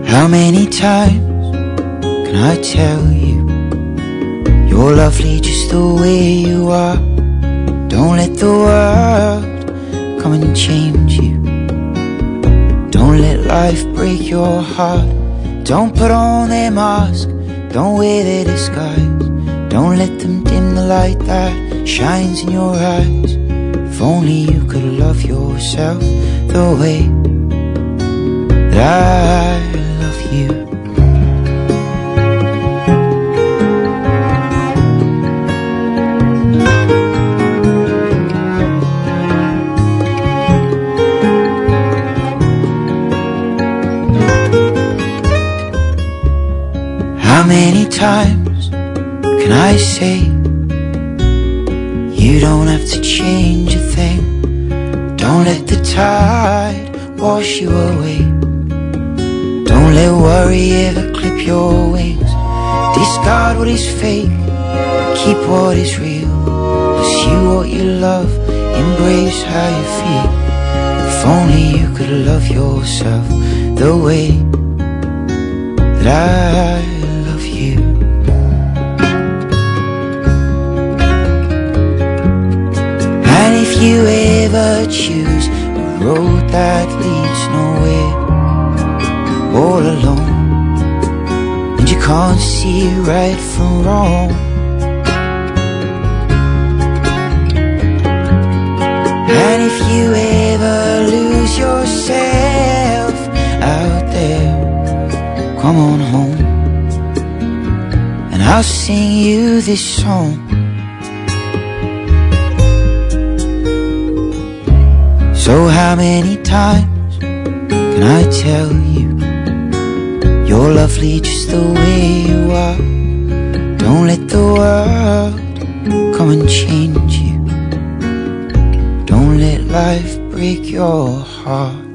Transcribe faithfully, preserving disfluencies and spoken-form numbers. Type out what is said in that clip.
How many times can I tell you you're lovely just the way you are? Don't let the world come and change you. Don't let life break your heart. Don't put on their mask, don't wear their disguise. Don't let them dim the light that shines in your eyes. If only you could love yourself the way that I love you. How many times can I say you don't have to change a thing? Don't let the tide wash you away. Don't let worry ever clip your wings. Discard what is fake, keep what is real. Pursue what you love, embrace how you feel. If only you could love yourself the way that I love you. And if you ever choose a road that leads nowhere, all alone, and you can't see right from wrong, and if you ever lose yourself out there, come on home and I'll sing you this song. So how many times can I tell you you're lovely just the way you are? Don't let the world come and change you. Don't let life break your heart.